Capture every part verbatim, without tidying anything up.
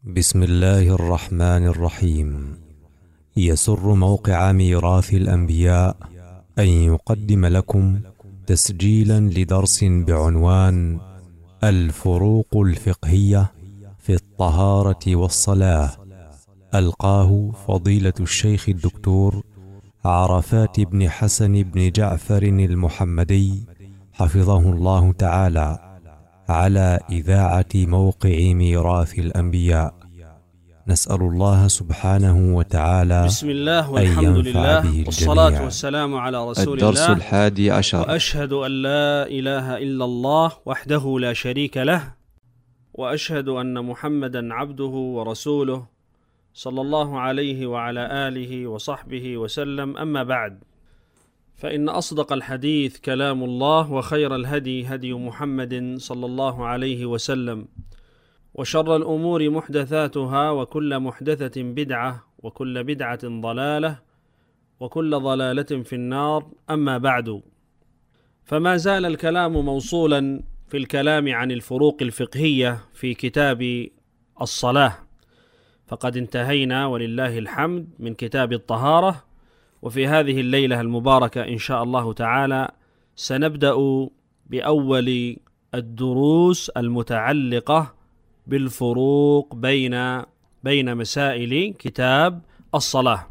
بسم الله الرحمن الرحيم. يسر موقع ميراث الأنبياء أن يقدم لكم تسجيلا لدرس بعنوان الفروق الفقهية في الطهارة والصلاة، ألقاه فضيلة الشيخ الدكتور عرفات بن حسن بن جعفر المحمدي حفظه الله تعالى، على إذاعة موقع ميراث الأنبياء. نسأل الله سبحانه وتعالى بسم الله والحمد لله والصلاة والسلام على رسول الله. الدرس الحادي عشر. وأشهد أن لا إله إلا الله وحده لا شريك له، وأشهد أن محمدا عبده ورسوله صلى الله عليه وعلى آله وصحبه وسلم. أما بعد، فإن أصدق الحديث كلام الله، وخير الهدي هدي محمد صلى الله عليه وسلم، وشر الأمور محدثاتها، وكل محدثة بدعة، وكل بدعة ضلالة، وكل ضلالة في النار. أما بعد، فما زال الكلام موصولا في الكلام عن الفروق الفقهية في كتاب الصلاة، فقد انتهينا ولله الحمد من كتاب الطهارة، وفي هذه الليلة المباركة إن شاء الله تعالى سنبدأ بأول الدروس المتعلقة بالفروق بين بين مسائل كتاب الصلاة.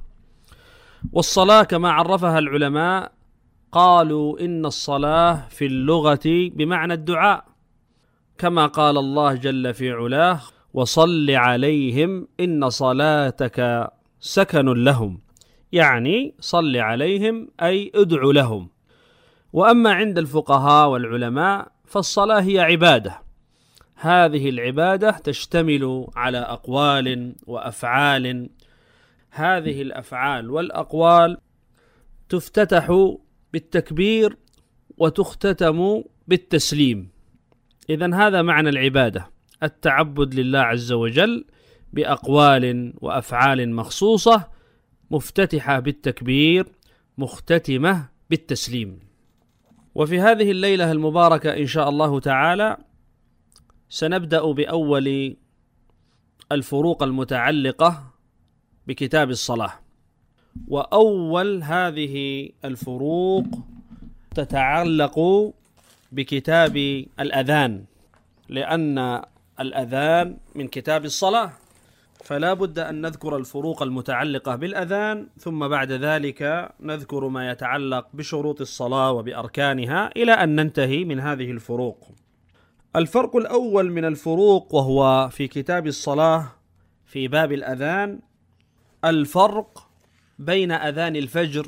والصلاة كما عرفها العلماء قالوا إن الصلاة في اللغة بمعنى الدعاء، كما قال الله جل في علاه: وصل عليهم إن صلاتك سكن لهم، يعني صل عليهم أي ادع لهم. وأما عند الفقهاء والعلماء فالصلاة هي عبادة، هذه العبادة تشتمل على أقوال وأفعال، هذه الأفعال والأقوال تفتتح بالتكبير وتختتم بالتسليم. إذن هذا معنى العبادة، التعبد لله عز وجل بأقوال وأفعال مخصوصة، مفتتحة بالتكبير، مختتمة بالتسليم. وفي هذه الليلة المباركة إن شاء الله تعالى سنبدأ بأول الفروق المتعلقة بكتاب الصلاة. وأول هذه الفروق تتعلق بكتاب الأذان، لأن الأذان من كتاب الصلاة، فلا بد أن نذكر الفروق المتعلقة بالأذان، ثم بعد ذلك نذكر ما يتعلق بشروط الصلاة وبأركانها، إلى أن ننتهي من هذه الفروق. الفرق الأول من الفروق وهو في كتاب الصلاة في باب الأذان، الفرق بين أذان الفجر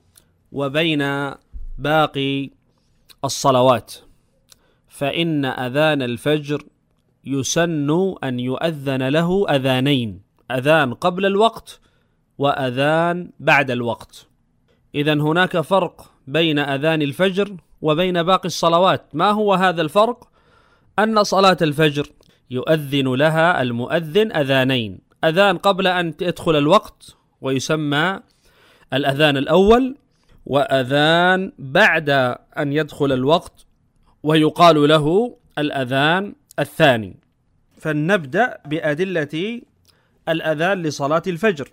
وبين باقي الصلوات. فإن أذان الفجر يسن أن يؤذن له أذانين، أذان قبل الوقت وأذان بعد الوقت. إذن هناك فرق بين أذان الفجر وبين باقي الصلوات. ما هو هذا الفرق؟ أن صلاة الفجر يؤذن لها المؤذن أذانين، أذان قبل أن يدخل الوقت ويسمى الأذان الأول، وأذان بعد أن يدخل الوقت ويقال له الأذان الثاني. فلنبدأ بأدلة الأذان لصلاة الفجر.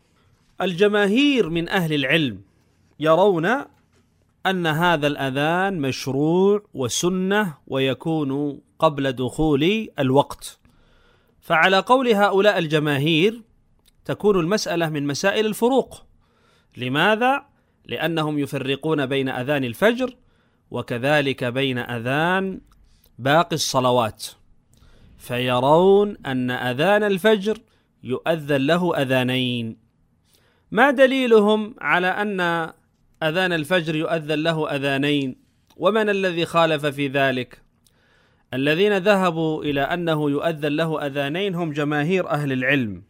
الجماهير من أهل العلم يرون أن هذا الأذان مشروع وسنة، ويكون قبل دخول الوقت. فعلى قول هؤلاء الجماهير تكون المسألة من مسائل الفروق. لماذا؟ لأنهم يفرقون بين أذان الفجر وكذلك بين أذان باقي الصلوات، فيرون أن أذان الفجر يؤذن له أذانين. ما دليلهم على أن أذان الفجر يؤذن له أذانين؟ ومن الذي خالف في ذلك؟ الذين ذهبوا إلى أنه يؤذن له أذانين هم جماهير أهل العلم،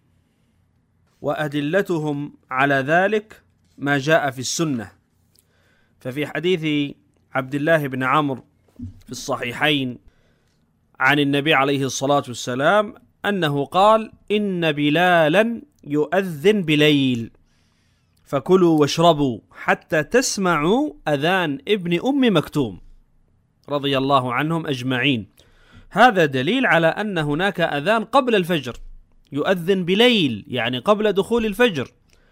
وأدلتهم على ذلك ما جاء في السنة. ففي حديث عبد الله بن عمرو في الصحيحين عن النبي عليه الصلاة والسلام أنه قال: إن بلالا يؤذن بليل فكلوا واشربوا حتى تسمعوا أذان ابن أم مكتوم، رضي الله عنهم أجمعين. هذا دليل على أن هناك أذان قبل الفجر، يؤذن بليل يعني قبل دخول الفجر،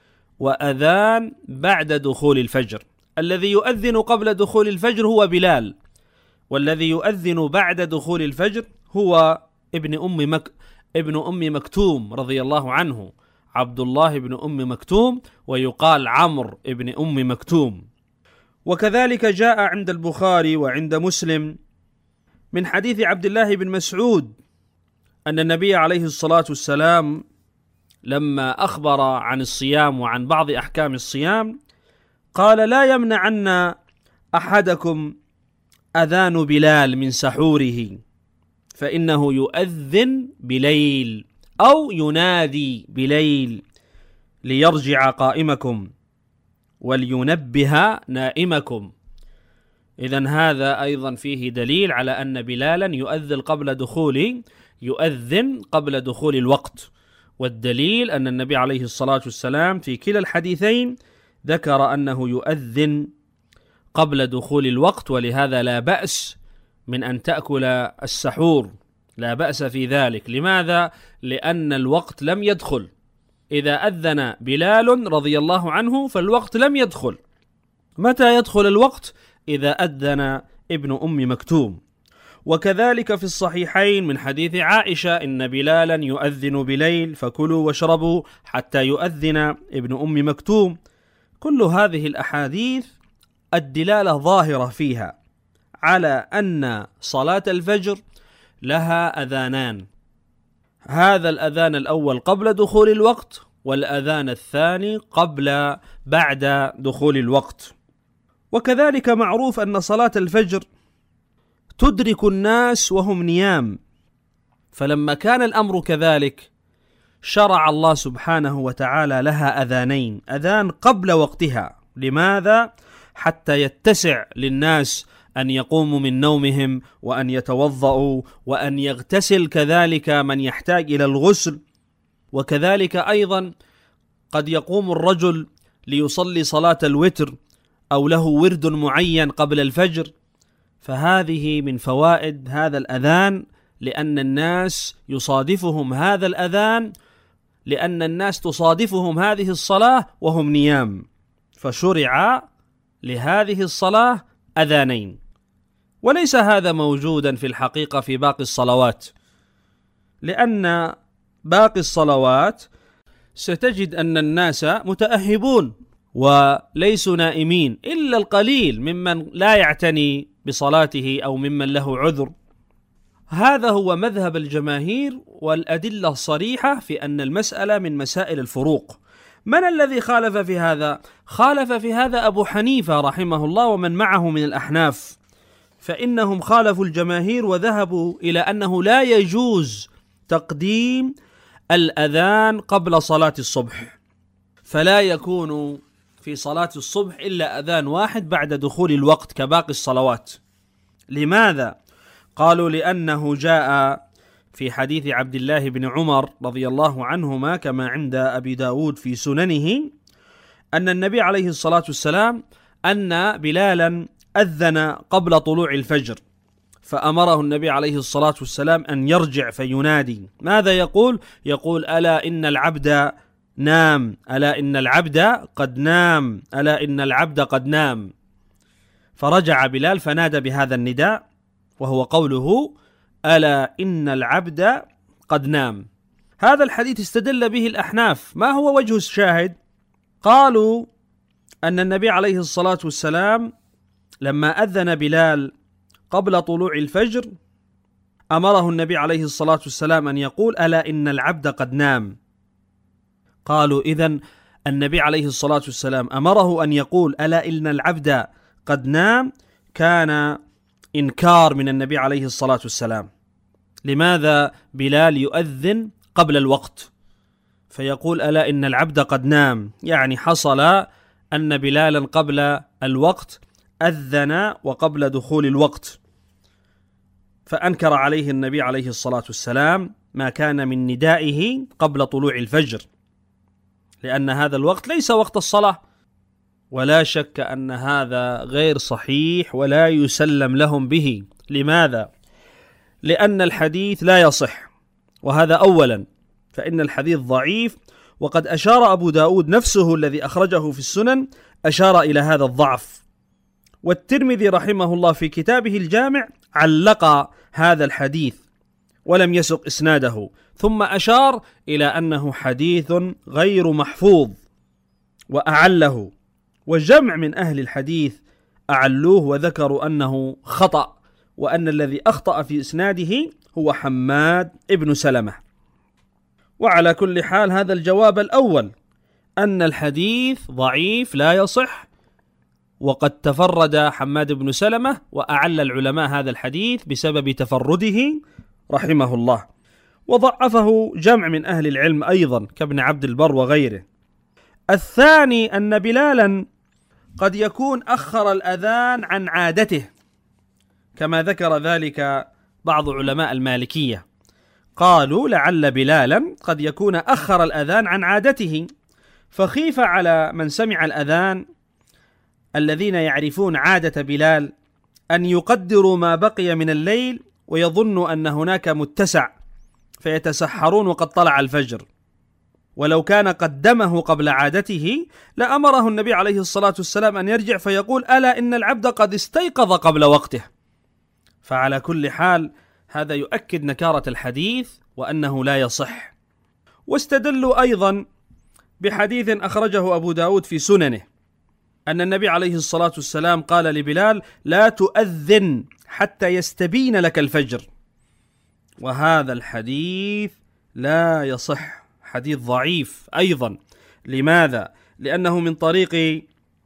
وأذان بعد دخول الفجر. الذي يؤذن قبل دخول الفجر هو بلال، والذي يؤذن بعد دخول الفجر هو ابن أم مك ابن أم مكتوم رضي الله عنه، عبد الله بن أم مكتوم، ويقال عمرو ابن أم مكتوم. وكذلك جاء عند البخاري وعند مسلم من حديث عبد الله بن مسعود أن النبي عليه الصلاة والسلام لما أخبر عن الصيام وعن بعض أحكام الصيام قال: لا يمنعن أحدكم أذان بلال من سحوره، فإنه يؤذن بليل أو ينادي بليل ليرجع قائمكم ولينبه نائمكم. إذن هذا أيضا فيه دليل على أن بلالا يؤذن قبل دخول يؤذن قبل دخول الوقت، والدليل أن النبي عليه الصلاة والسلام في كلا الحديثين ذكر أنه يؤذن قبل دخول الوقت، ولهذا لا بأس من أن تأكل السحور، لا بأس في ذلك. لماذا؟ لأن الوقت لم يدخل. إذا أذن بلال رضي الله عنه فالوقت لم يدخل. متى يدخل الوقت؟ إذا أذن ابن أم مكتوم. وكذلك في الصحيحين من حديث عائشة: إن بلالا يؤذن بليل فكلوا واشربوا حتى يؤذن ابن أم مكتوم. كل هذه الأحاديث الدلالة ظاهرة فيها على أن صلاة الفجر لها أذانان، هذا الأذان الأول قبل دخول الوقت، والأذان الثاني قبل بعد دخول الوقت. وكذلك معروف أن صلاة الفجر تدرك الناس وهم نيام، فلما كان الأمر كذلك شرع الله سبحانه وتعالى لها أذانين، أذان قبل وقتها. لماذا؟ حتى يتسع للناس أن يقوموا من نومهم وأن يتوضأوا وأن يغتسل كذلك من يحتاج إلى الغسل. وكذلك أيضا قد يقوم الرجل ليصلي صلاة الوتر أو له ورد معين قبل الفجر، فهذه من فوائد هذا الأذان، لأن الناس يصادفهم هذا الأذان، لأن الناس تصادفهم هذه الصلاة وهم نيام، فشرع لهذه الصلاة أذانين. وليس هذا موجودا في الحقيقة في باقي الصلوات، لأن باقي الصلوات ستجد أن الناس متأهبون وليسوا نائمين، إلا القليل ممن لا يعتني بصلاته أو ممن له عذر. هذا هو مذهب الجماهير، والأدلة الصريحة في أن المسألة من مسائل الفروق. من الذي خالف في هذا؟ خالف في هذا أبو حنيفة رحمه الله ومن معه من الأحناف، فإنهم خالفوا الجماهير وذهبوا إلى أنه لا يجوز تقديم الأذان قبل صلاة الصبح، فلا يكون في صلاة الصبح إلا أذان واحد بعد دخول الوقت كباقي الصلوات. لماذا؟ قالوا لأنه جاء في حديث عبد الله بن عمر رضي الله عنهما كما عند أبي داود في سننه أن النبي عليه الصلاة والسلام أن بلالا أذن قبل طلوع الفجر، فأمره النبي عليه الصلاة والسلام أن يرجع فينادي. ماذا يقول؟ يقول: ألا إن العبد نام، ألا إن العبد قد نام، ألا إن العبد قد نام. فرجع بلال فنادى بهذا النداء، وهو قوله: ألا إن العبد قد نام. هذا الحديث استدل به الأحناف. ما هو وجه الشاهد؟ قالوا أن النبي عليه الصلاة والسلام لما أذن بلال قبل طلوع الفجر أمره النبي عليه الصلاة والسلام أن يقول: ألا إن العبد قد نام. قالوا إذن النبي عليه الصلاة والسلام أمره أن يقول ألا إن العبد قد نام، كان إنكار من النبي عليه الصلاة والسلام. لماذا بلال يؤذن قبل الوقت فيقول ألا إن العبد قد نام؟ يعني حصل أن بلالا قبل الوقت أذن وقبل دخول الوقت، فأنكر عليه النبي عليه الصلاة والسلام ما كان من ندائه قبل طلوع الفجر، لأن هذا الوقت ليس وقت الصلاة. ولا شك أن هذا غير صحيح ولا يسلم لهم به. لماذا؟ لأن الحديث لا يصح، وهذا أولا. فإن الحديث ضعيف، وقد أشار أبو داود نفسه الذي أخرجه في السنن أشار إلى هذا الضعف. والترمذي رحمه الله في كتابه الجامع علق هذا الحديث ولم يسق إسناده، ثم أشار إلى أنه حديث غير محفوظ وأعله، وجمع من أهل الحديث أعلوه وذكروا أنه خطأ، وأن الذي أخطأ في إسناده هو حماد ابن سلمة. وعلى كل حال هذا الجواب الأول، أن الحديث ضعيف لا يصح، وقد تفرد حماد بن سلمة وأعل العلماء هذا الحديث بسبب تفرده رحمه الله، وضعفه جمع من أهل العلم أيضا كابن عبد البر وغيره. الثاني أن بلالا قد يكون أخر الأذان عن عادته، كما ذكر ذلك بعض علماء المالكية، قالوا لعل بلالا قد يكون أخر الأذان عن عادته، فخيف على من سمع الأذان الذين يعرفون عادة بلال أن يقدروا ما بقي من الليل ويظنوا أن هناك متسع فيتسحرون وقد طلع الفجر، ولو كان قدمه قبل عادته لأمره النبي عليه الصلاة والسلام أن يرجع فيقول ألا إن العبد قد استيقظ قبل وقته. فعلى كل حال هذا يؤكد نكارة الحديث وأنه لا يصح. واستدلوا أيضا بحديث أخرجه أبو داود في سننه أن النبي عليه الصلاة والسلام قال لبلال لا تؤذن حتى يستبين لك الفجر، وهذا الحديث لا يصح، حديث ضعيف أيضا. لماذا؟ لأنه من طريق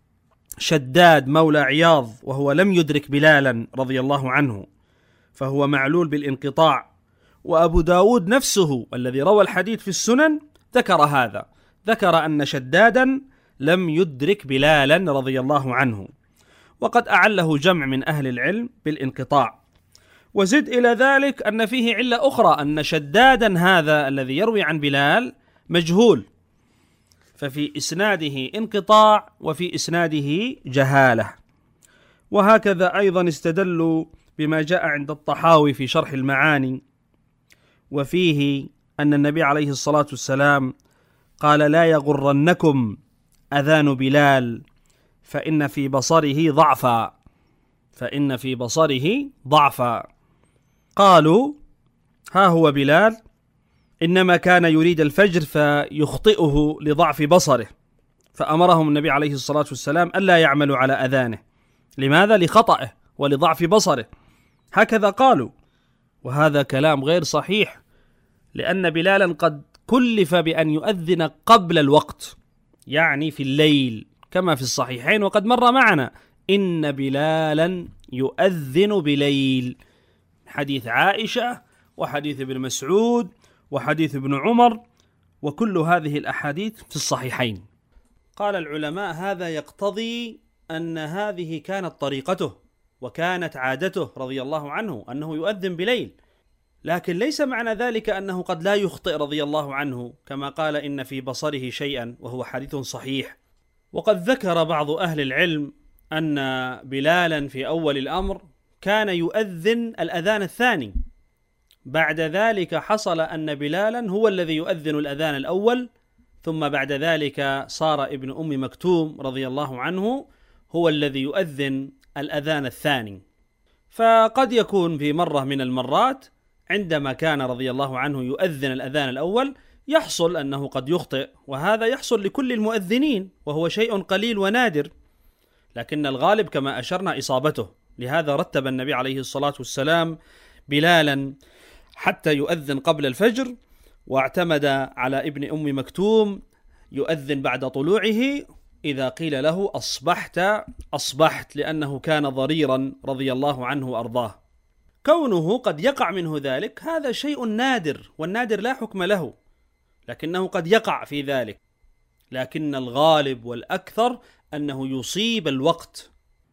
شداد مولى عياض، وهو لم يدرك بلالا رضي الله عنه، فهو معلول بالانقطاع. وأبو داود نفسه الذي روى الحديث في السنن ذكر هذا، ذكر أن شدادا لم يدرك بلالا رضي الله عنه، وقد أعله جمع من أهل العلم بالانقطاع. وزد إلى ذلك أن فيه علة أخرى، أن شدادا هذا الذي يروي عن بلال مجهول، ففي إسناده انقطاع وفي إسناده جهالة. وهكذا أيضا استدلوا بما جاء عند الطحاوي في شرح المعاني، وفيه أن النبي عليه الصلاة والسلام قال لا يغرنكم أذان بلال فإن في بصره ضعفا، فإن في بصره ضعفا. قالوا ها هو بلال إنما كان يريد الفجر فيخطئه لضعف بصره، فأمرهم النبي عليه الصلاة والسلام ألا يعملوا على أذانه. لماذا؟ لخطئه ولضعف بصره، هكذا قالوا. وهذا كلام غير صحيح، لأن بلالا قد كلف بأن يؤذن قبل الوقت، يعني في الليل كما في الصحيحين، وقد مر معنا إن بلالا يؤذن بليل، حديث عائشة وحديث ابن مسعود وحديث ابن عمر، وكل هذه الأحاديث في الصحيحين. قال العلماء هذا يقتضي أن هذه كانت طريقته وكانت عادته رضي الله عنه أنه يؤذن بليل، لكن ليس معنى ذلك أنه قد لا يخطئ رضي الله عنه، كما قال إن في بصره شيئا، وهو حديث صحيح. وقد ذكر بعض أهل العلم أن بلالا في أول الأمر كان يؤذن الأذان الثاني، بعد ذلك حصل أن بلالا هو الذي يؤذن الأذان الأول، ثم بعد ذلك صار ابن أم مكتوم رضي الله عنه هو الذي يؤذن الأذان الثاني. فقد يكون في مرة من المرات عندما كان رضي الله عنه يؤذن الأذان الأول يحصل أنه قد يخطئ، وهذا يحصل لكل المؤذنين، وهو شيء قليل ونادر، لكن الغالب كما أشرنا إصابته. لهذا رتب النبي عليه الصلاة والسلام بلالا حتى يؤذن قبل الفجر، واعتمد على ابن أم مكتوم يؤذن بعد طلوعه، إذا قيل له أصبحت أصبحت، لأنه كان ضريرا رضي الله عنه وأرضاه. كونه قد يقع منه ذلك هذا شيء نادر، والنادر لا حكم له، لكنه قد يقع في ذلك، لكن الغالب والأكثر أنه يصيب الوقت.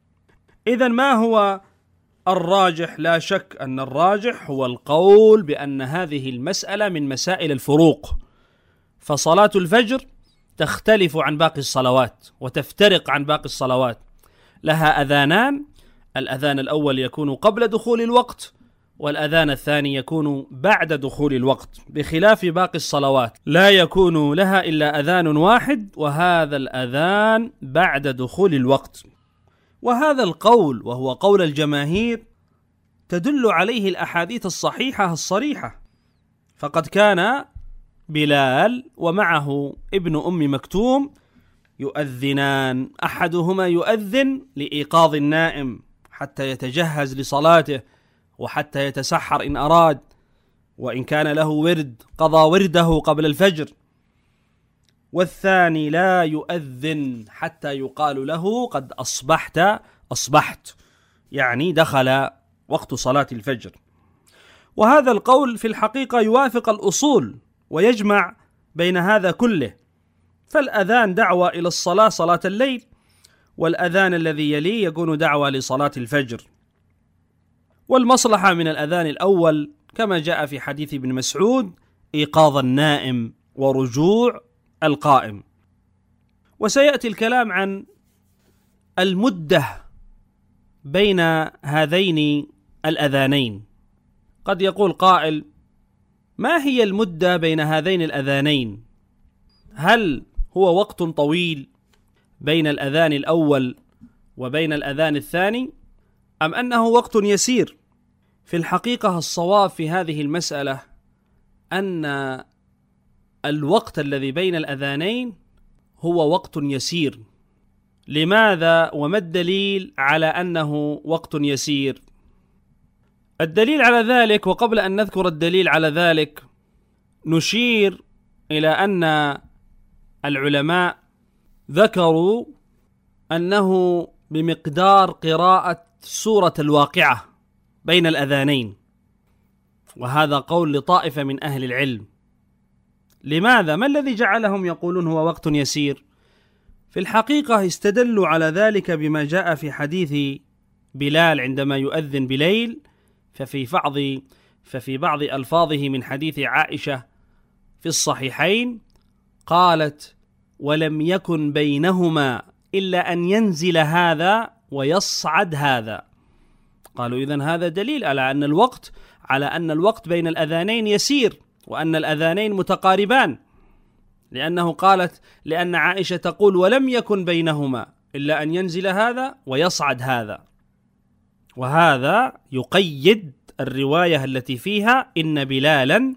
إذن ما هو الراجح؟ لا شك أن الراجح هو القول بأن هذه المسألة من مسائل الفروق، فصلاة الفجر تختلف عن باقي الصلوات وتفترق عن باقي الصلوات، لها أذانان، الأذان الأول يكون قبل دخول الوقت، والأذان الثاني يكون بعد دخول الوقت، بخلاف باقي الصلوات لا يكون لها إلا أذان واحد، وهذا الأذان بعد دخول الوقت. وهذا القول وهو قول الجماهير تدل عليه الأحاديث الصحيحة الصريحة، فقد كان بلال ومعه ابن أم مكتوم يؤذنان، أحدهما يؤذن لإيقاظ النائم حتى يتجهز لصلاته وحتى يتسحر إن أراد، وإن كان له ورد قضى ورده قبل الفجر، والثاني لا يؤذن حتى يقال له قد أصبحت أصبحت، يعني دخل وقت صلاة الفجر. وهذا القول في الحقيقة يوافق الأصول ويجمع بين هذا كله، فالأذان دعوة إلى الصلاة صلاة الليل، والأذان الذي يليه يكون دعوة لصلاة الفجر. والمصلحة من الأذان الأول كما جاء في حديث ابن مسعود إيقاظ النائم ورجوع القائم. وسيأتي الكلام عن المدة بين هذين الأذانين. قد يقول قائل: ما هي المدة بين هذين الأذانين؟ هل هو وقت طويل بين الأذان الأول وبين الأذان الثاني، أم أنه وقت يسير؟ في الحقيقة الصواب في هذه المسألة أن الوقت الذي بين الأذانين هو وقت يسير. لماذا وما الدليل على أنه وقت يسير؟ الدليل على ذلك، وقبل أن نذكر الدليل على ذلك نشير إلى أن العلماء ذكروا أنه بمقدار قراءة سورة الواقعة بين الأذانين، وهذا قول لطائفة من أهل العلم. لماذا؟ ما الذي جعلهم يقولون هو وقت يسير؟ في الحقيقة استدلوا على ذلك بما جاء في حديث بلال عندما يؤذن بليل، ففي بعض ففي بعض ألفاظه من حديث عائشة في الصحيحين قالت: ولم يكن بينهما إلا أن ينزل هذا ويصعد هذا. قالوا إذن هذا دليل على أن الوقت على أن الوقت بين الأذانين يسير، وأن الأذانين متقاربان، لأنه قالت لأن عائشة تقول: ولم يكن بينهما إلا أن ينزل هذا ويصعد هذا. وهذا يقيد الرواية التي فيها إن بلالا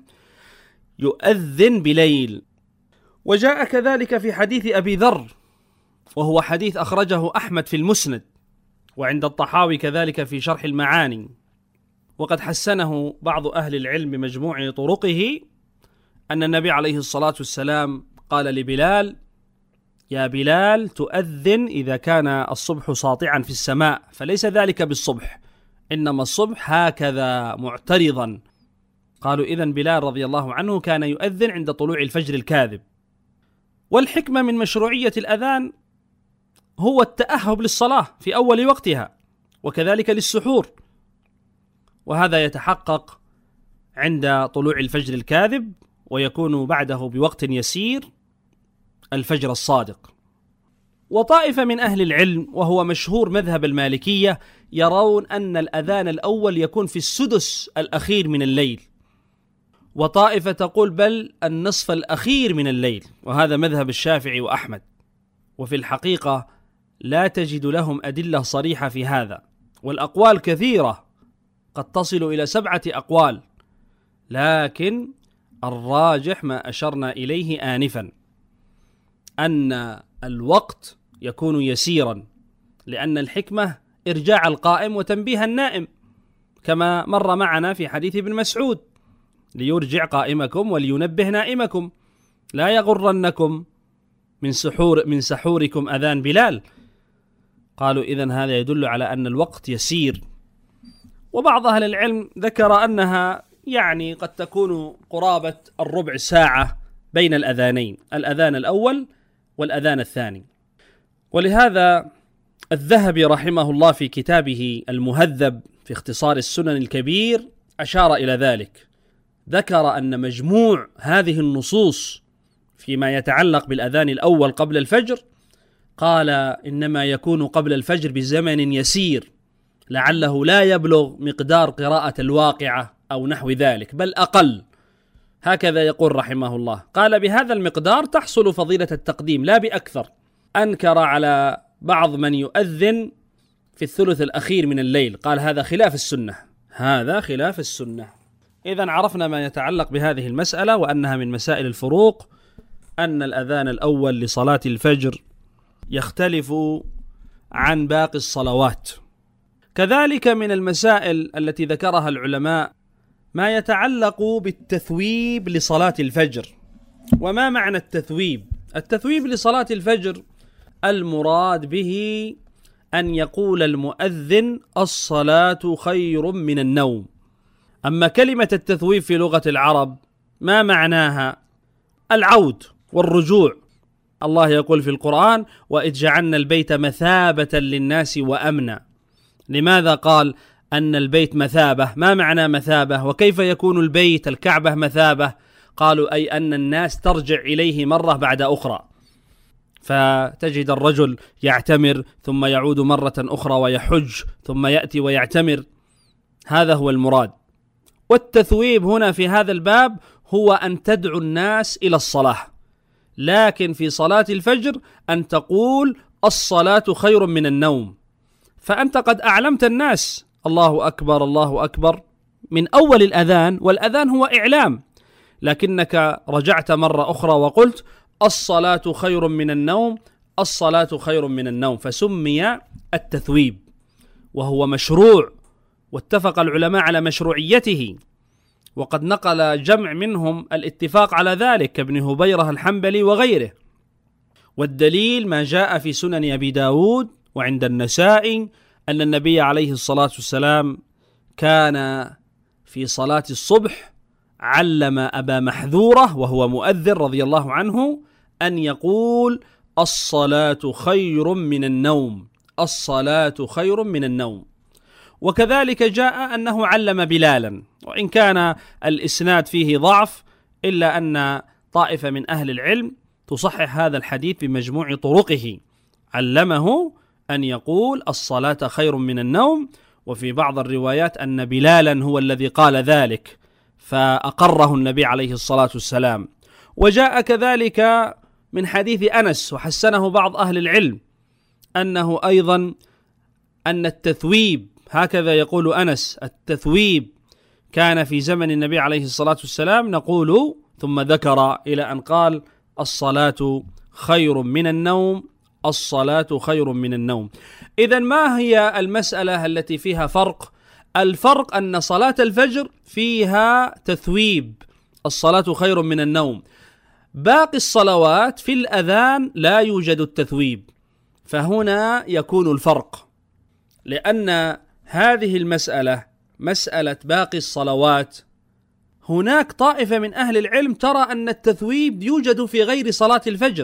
يؤذن بليل. وجاء كذلك في حديث أبي ذر، وهو حديث أخرجه أحمد في المسند، وعند الطحاوي كذلك في شرح المعاني، وقد حسنه بعض أهل العلم بمجموع طرقه، أن النبي عليه الصلاة والسلام قال لبلال: يا بلال تؤذن إذا كان الصبح ساطعا في السماء، فليس ذلك بالصبح، إنما الصبح هكذا معترضا. قالوا إذن بلال رضي الله عنه كان يؤذن عند طلوع الفجر الكاذب. والحكمة من مشروعية الأذان هو التأهب للصلاة في أول وقتها، وكذلك للسحور، وهذا يتحقق عند طلوع الفجر الكاذب، ويكون بعده بوقت يسير الفجر الصادق. وطائفة من أهل العلم، وهو مشهور مذهب المالكية، يرون أن الأذان الأول يكون في السدس الأخير من الليل، وطائفة تقول بل النصف الأخير من الليل، وهذا مذهب الشافعي وأحمد. وفي الحقيقة لا تجد لهم أدلة صريحة في هذا، والأقوال كثيرة قد تصل إلى سبعة أقوال، لكن الراجح ما أشرنا إليه آنفا، أن الوقت يكون يسيرا، لأن الحكمة إرجاع القائم وتنبيه النائم، كما مر معنا في حديث ابن مسعود: ليرجع قائمكم ولينبه نائمكم، لا يغرنكم من سحور من سحوركم أذان بلال. قالوا إذن هذا يدل على أن الوقت يسير. وبعض أهل العلم ذكر أنها يعني قد تكون قرابة الربع ساعة بين الأذانين، الأذان الأول والأذان الثاني. ولهذا الذهبي رحمه الله في كتابه المهذب في اختصار السنن الكبير أشار إلى ذلك، ذكر أن مجموع هذه النصوص فيما يتعلق بالأذان الأول قبل الفجر، قال إنما يكون قبل الفجر بزمن يسير، لعله لا يبلغ مقدار قراءة الواقعة أو نحو ذلك، بل أقل. هكذا يقول رحمه الله، قال بهذا المقدار تحصل فضيلة التقديم لا بأكثر. أنكر على بعض من يؤذن في الثلث الأخير من الليل، قال هذا خلاف السنة، هذا خلاف السنة. إذن عرفنا ما يتعلق بهذه المسألة، وأنها من مسائل الفروق، أن الأذان الأول لصلاة الفجر يختلف عن باقي الصلوات. كذلك من المسائل التي ذكرها العلماء ما يتعلق بالتثويب لصلاة الفجر. وما معنى التثويب؟ التثويب لصلاة الفجر المراد به أن يقول المؤذن الصلاة خير من النوم. أما كلمة التثويب في لغة العرب ما معناها؟ العود والرجوع. الله يقول في القرآن: وإذ جعلنا البيت مثابة للناس وأمنا. لماذا قال أن البيت مثابة؟ ما معنى مثابة؟ وكيف يكون البيت الكعبة مثابة؟ قالوا أي أن الناس ترجع إليه مرة بعد أخرى، فتجد الرجل يعتمر ثم يعود مرة أخرى ويحج ثم يأتي ويعتمر، هذا هو المراد. والتثويب هنا في هذا الباب هو أن تدعو الناس إلى الصلاة، لكن في صلاة الفجر أن تقول الصلاة خير من النوم، فأنت قد أعلمت الناس الله أكبر الله أكبر من أول الأذان، والأذان هو إعلام، لكنك رجعت مرة أخرى وقلت الصلاة خير من النوم، الصلاة خير من النوم، فسمي التثويب، وهو مشروع، واتفق العلماء على مشروعيته، وقد نقل جمع منهم الاتفاق على ذلك كابن هبيرة الحنبلي وغيره. والدليل ما جاء في سنن أبي داود وعند النسائي أن النبي عليه الصلاة والسلام كان في صلاة الصبح علم أبا محذورة وهو مؤذن رضي الله عنه أن يقول الصلاة خير من النوم، الصلاة خير من النوم. وكذلك جاء أنه علم بلالا، وإن كان الإسناد فيه ضعف إلا أن طائفة من أهل العلم تصحح هذا الحديث بمجموع طرقه، علمه أن يقول الصلاة خير من النوم. وفي بعض الروايات أن بلالا هو الذي قال ذلك فأقره النبي عليه الصلاة والسلام. وجاء كذلك من حديث أنس وحسنه بعض أهل العلم أنه أيضا أن التثويب، هكذا يقول أنس، التثويب كان في زمن النبي عليه الصلاة والسلام نقول، ثم ذكر إلى أن قال الصلاة خير من النوم، الصلاة خير من النوم. إذن ما هي المسألة التي فيها فرق؟ الفرق أن صلاة الفجر فيها تثويب، الصلاة خير من النوم. باقي الصلوات في الأذان لا يوجد التثويب، فهنا يكون الفرق، لأن هذه المسألة مسألة باقي الصلوات هناك طائفة من أهل العلم ترى أن التثويب يوجد في غير صلاة الفجر،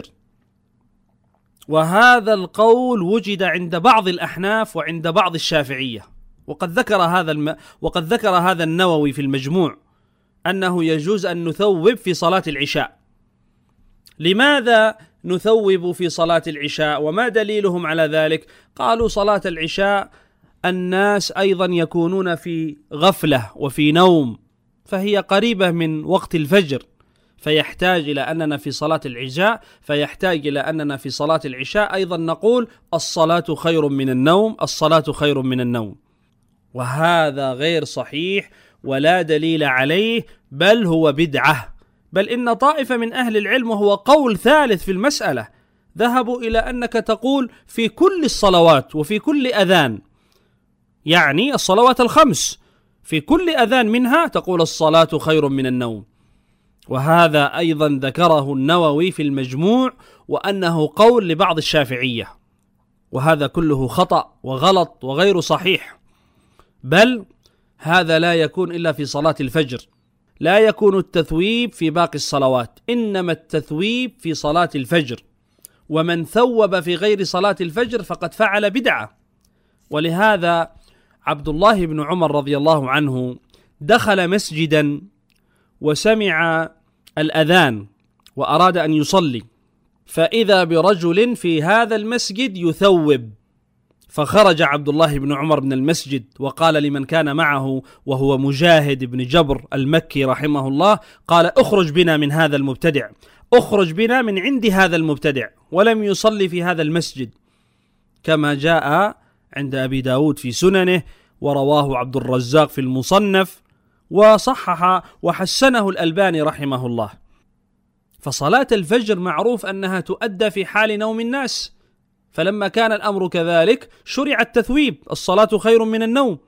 وهذا القول وجد عند بعض الأحناف وعند بعض الشافعية، وقد ذكر هذا الم... وقد ذكر هذا النووي في المجموع أنه يجوز أن نثوب في صلاة العشاء. لماذا نثوب في صلاة العشاء وما دليلهم على ذلك؟ قالوا صلاة العشاء الناس أيضا يكونون في غفلة وفي نوم، فهي قريبة من وقت الفجر، فيحتاج إلى أننا في صلاة العشاء فيحتاج إلى أننا في صلاة العشاء أيضا نقول الصلاة خير من النوم، الصلاة خير من النوم. وهذا غير صحيح ولا دليل عليه، بل هو بدعة. بل إن طائفة من أهل العلم وهو قول ثالث في المسألة ذهبوا إلى أنك تقول في كل الصلوات وفي كل أذان، يعني الصلوات الخمس في كل أذان منها تقول الصلاة خير من النوم. وهذا أيضا ذكره النووي في المجموع وأنه قول لبعض الشافعية، وهذا كله خطأ وغلط وغير صحيح، بل هذا لا يكون إلا في صلاة الفجر، لا يكون التثويب في باقي الصلوات، إنما التثويب في صلاة الفجر، ومن ثوب في غير صلاة الفجر فقد فعل بدعة. ولهذا عبد الله بن عمر رضي الله عنه دخل مسجدا وسمع الأذان وأراد أن يصلي، فإذا برجل في هذا المسجد يثوب فخرج عبد الله بن عمر من المسجد وقال لمن كان معه وهو مجاهد بن جبر المكي رحمه الله، قال: اخرج بنا من هذا المبتدع، اخرج بنا من عند هذا المبتدع. ولم يصلي في هذا المسجد، كما جاء عند أبي داود في سننه، ورواه عبد الرزاق في المصنف، وصحح وحسنه الألباني رحمه الله. فصلاة الفجر معروف أنها تؤدى في حال نوم الناس، فلما كان الأمر كذلك شرع التثويب، الصلاة خير من النوم.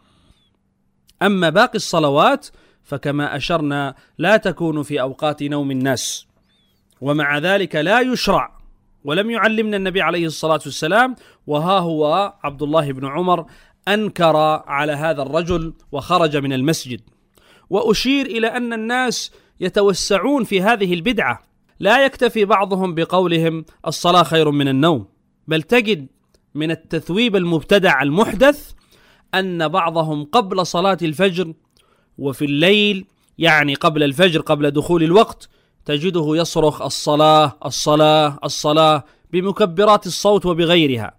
أما باقي الصلوات فكما أشرنا لا تكون في أوقات نوم الناس، ومع ذلك لا يشرع، ولم يعلمنا النبي عليه الصلاة والسلام. وها هو عبد الله بن عمر أنكر على هذا الرجل وخرج من المسجد. وأشير إلى أن الناس يتوسعون في هذه البدعة، لا يكتفي بعضهم بقولهم الصلاة خير من النوم، بل تجد من التثويب المبتدع المحدث أن بعضهم قبل صلاة الفجر وفي الليل، يعني قبل الفجر قبل دخول الوقت، تجده يصرخ الصلاة الصلاة الصلاة بمكبرات الصوت وبغيرها،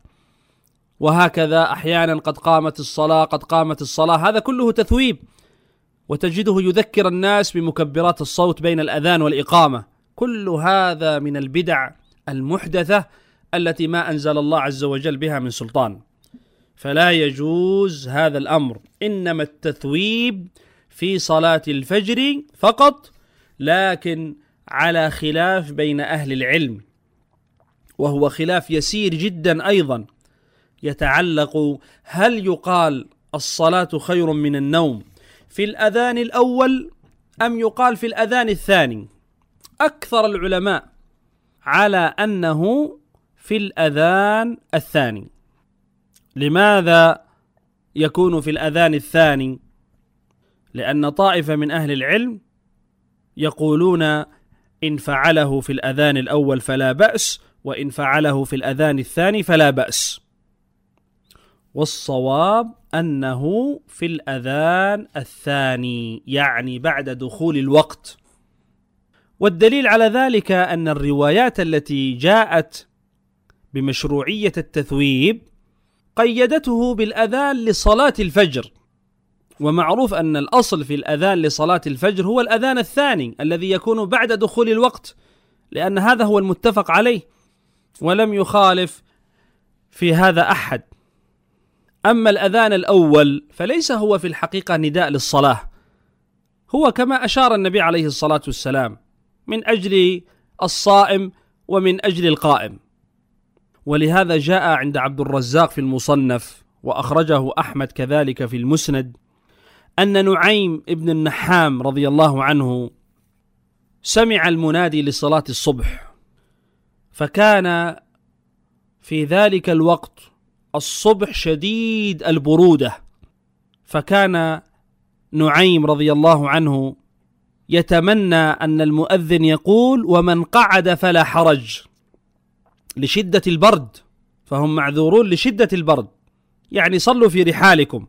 وهكذا أحيانا قد قامت الصلاة قد قامت الصلاة، هذا كله تثويب. وتجده يذكر الناس بمكبرات الصوت بين الأذان والإقامة. كل هذا من البدع المحدثة التي ما أنزل الله عز وجل بها من سلطان، فلا يجوز هذا الأمر. إنما التثويب في صلاة الفجر فقط، لكن على خلاف بين أهل العلم، وهو خلاف يسير جدا أيضا، يتعلق هل يقال الصلاة خير من النوم في الأذان الأول أم يقال في الأذان الثاني. أكثر العلماء على أنه في الأذان الثاني. لماذا يكون في الأذان الثاني؟ لأن طائفة من أهل العلم يقولون إن فعله في الأذان الأول فلا بأس، وإن فعله في الأذان الثاني فلا بأس. والصواب أنه في الأذان الثاني، يعني بعد دخول الوقت. والدليل على ذلك أن الروايات التي جاءت بمشروعية التثويب قيدته بالأذان لصلاة الفجر، ومعروف أن الأصل في الأذان لصلاة الفجر هو الأذان الثاني الذي يكون بعد دخول الوقت، لأن هذا هو المتفق عليه، ولم يخالف في هذا أحد. أما الأذان الأول فليس هو في الحقيقة نداء للصلاة، هو كما أشار النبي عليه الصلاة والسلام من أجل الصائم ومن أجل القائم. ولهذا جاء عند عبد الرزاق في المصنف، وأخرجه أحمد كذلك في المسند، أن نعيم ابن النحام رضي الله عنه سمع المنادي لصلاة الصبح، فكان في ذلك الوقت الصبح شديد البرودة، فكان نعيم رضي الله عنه يتمنى أن المؤذن يقول ومن قعد فلا حرج، لشدة البرد، فهم معذورون لشدة البرد، يعني صلوا في رحالكم.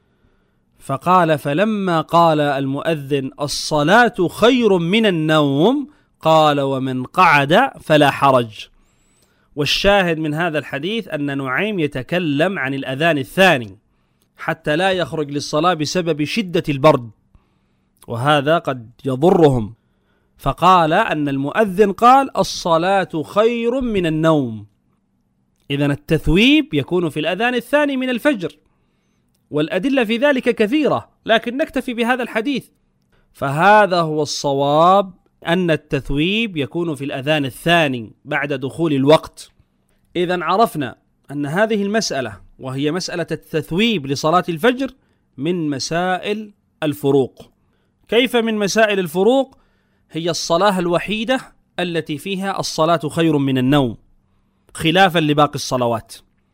فقال فلما قال المؤذن الصلاة خير من النوم قال ومن قعد فلا حرج. والشاهد من هذا الحديث أن نعيم يتكلم عن الأذان الثاني حتى لا يخرج للصلاة بسبب شدة البرد، وهذا قد يضرهم. فقال أن المؤذن قال الصلاة خير من النوم. إذن التثويب يكون في الأذان الثاني من الفجر، والأدلة في ذلك كثيرة، لكن نكتفي بهذا الحديث. فهذا هو الصواب، أن التثويب يكون في الأذان الثاني بعد دخول الوقت. إذن عرفنا أن هذه المسألة، وهي مسألة التثويب لصلاة الفجر، من مسائل الفروق. كيف من مسائل الفروق؟ هي الصلاة الوحيدة التي فيها الصلاة خير من النوم خلافا لباقي الصلوات،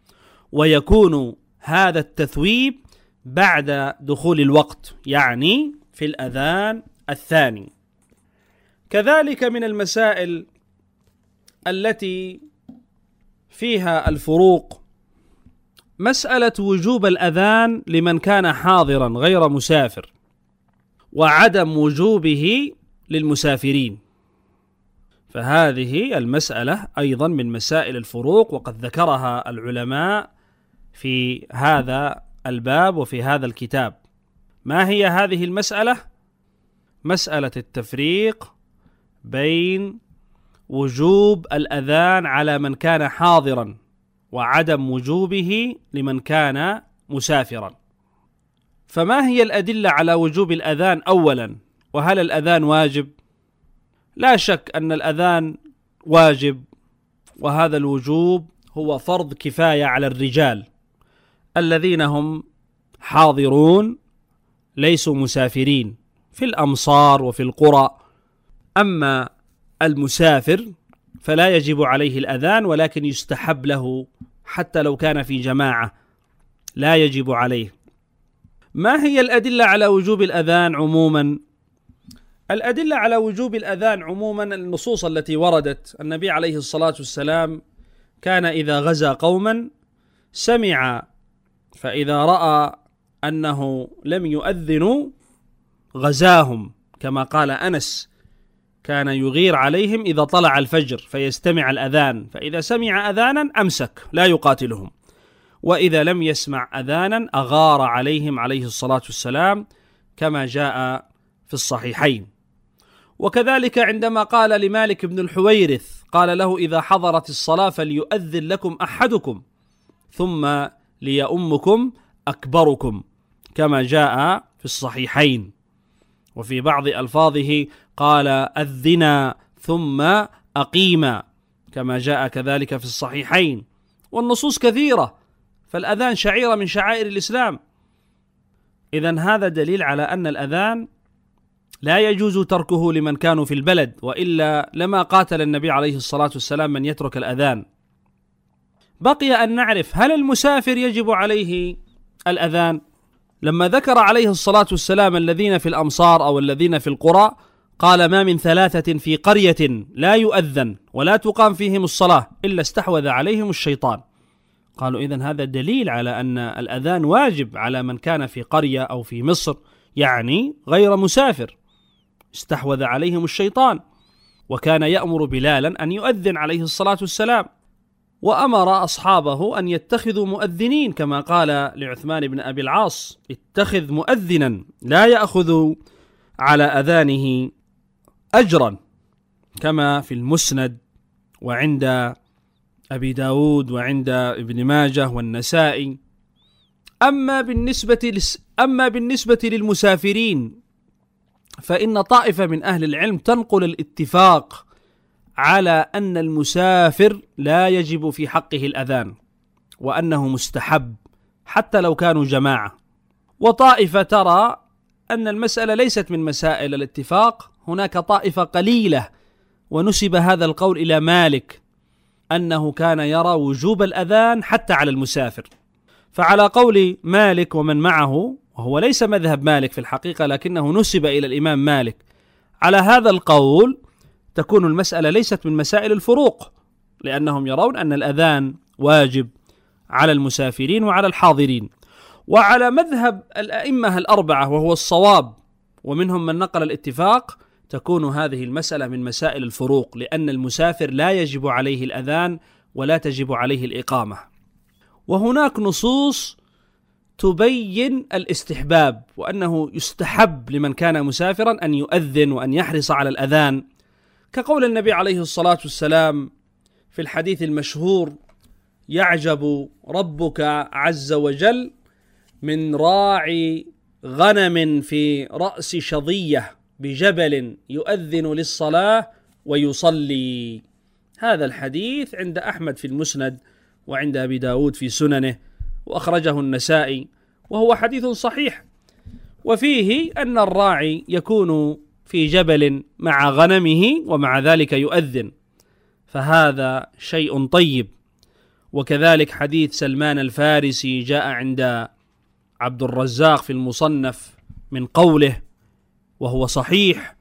ويكون هذا التثويب بعد دخول الوقت، يعني في الأذان الثاني. كذلك من المسائل التي فيها الفروق مسألة وجوب الأذان لمن كان حاضرا غير مسافر، وعدم وجوبه للمسافرين. فهذه المسألة أيضا من مسائل الفروق، وقد ذكرها العلماء في هذا الباب وفي هذا الكتاب. ما هي هذه المسألة؟ مسألة التفريق بين وجوب الأذان على من كان حاضرا وعدم وجوبه لمن كان مسافرا. فما هي الأدلة على وجوب الأذان أولا؟ وهل الأذان واجب؟ لا شك أن الأذان واجب، وهذا الوجوب هو فرض كفاية على الرجال الذين هم حاضرون ليسوا مسافرين في الأمصار وفي القرى. أما المسافر فلا يجب عليه الأذان، ولكن يستحب له حتى لو كان في جماعة، لا يجب عليه. ما هي الأدلة على وجوب الأذان عموما؟ الأدلة على وجوب الأذان عموما النصوص التي وردت. النبي عليه الصلاة والسلام كان إذا غزا قوما سمع، فإذا رأى أنه لم يؤذنوا غزاهم، كما قال أنس كان يغير عليهم إذا طلع الفجر فيستمع الأذان، فإذا سمع أذانا أمسك لا يقاتلهم، وإذا لم يسمع أذانا أغار عليهم عليه الصلاة والسلام كما جاء في الصحيحين. وكذلك عندما قال لمالك بن الحويرث قال له إذا حضرت الصلاة فليؤذن لكم أحدكم ثم ليؤمكم أكبركم، كما جاء في الصحيحين. وفي بعض ألفاظه قال أذنا ثم أقيما، كما جاء كذلك في الصحيحين. والنصوص كثيرة، فالأذان شعيرة من شعائر الإسلام. إذن هذا دليل على أن الأذان لا يجوز تركه لمن كانوا في البلد، وإلا لما قاتل النبي عليه الصلاة والسلام من يترك الأذان. بقي أن نعرف هل المسافر يجب عليه الأذان؟ لما ذكر عليه الصلاة والسلام الذين في الأمصار أو الذين في القرى قال ما من ثلاثة في قرية لا يؤذن ولا تقام فيهم الصلاة إلا استحوذ عليهم الشيطان. قالوا إذن هذا دليل على أن الأذان واجب على من كان في قرية أو في مصر، يعني غير مسافر. استحوذ عليهم الشيطان، وكان يأمر بلالا أن يؤذن عليه الصلاة والسلام، وأمر أصحابه أن يتخذوا مؤذنين، كما قال لعثمان بن أبي العاص اتخذ مؤذنا لا يأخذ على أذانه أجرا، كما في المسند وعند أبي داود وعند ابن ماجه والنسائي. أما بالنسبة لس أما بالنسبة للمسافرين فإن طائفة من أهل العلم تنقل الاتفاق على أن المسافر لا يجب في حقه الأذان، وأنه مستحب حتى لو كانوا جماعة. وطائفة ترى أن المسألة ليست من مسائل الاتفاق، هناك طائفة قليلة، ونسب هذا القول إلى مالك أنه كان يرى وجوب الأذان حتى على المسافر. فعلى قول مالك ومن معه، وهو ليس مذهب مالك في الحقيقة لكنه نسب إلى الإمام مالك، على هذا القول تكون المسألة ليست من مسائل الفروق، لأنهم يرون أن الأذان واجب على المسافرين وعلى الحاضرين. وعلى مذهب الأئمة الأربعة وهو الصواب، ومنهم من نقل الاتفاق، تكون هذه المسألة من مسائل الفروق، لأن المسافر لا يجب عليه الأذان ولا تجب عليه الإقامة. وهناك نصوص تبين الاستحباب، وأنه يستحب لمن كان مسافرا أن يؤذن وأن يحرص على الأذان، كقول النبي عليه الصلاة والسلام في الحديث المشهور يعجب ربك عز وجل من راعي غنم في رأس شظية بجبل يؤذن للصلاة ويصلي. هذا الحديث عند أحمد في المسند وعند أبي داود في سننه، وأخرجه النسائي، وهو حديث صحيح. وفيه أن الراعي يكون في جبل مع غنمه ومع ذلك يؤذن، فهذا شيء طيب. وكذلك حديث سلمان الفارسي جاء عند عبد الرزاق في المصنف من قوله، وهو صحيح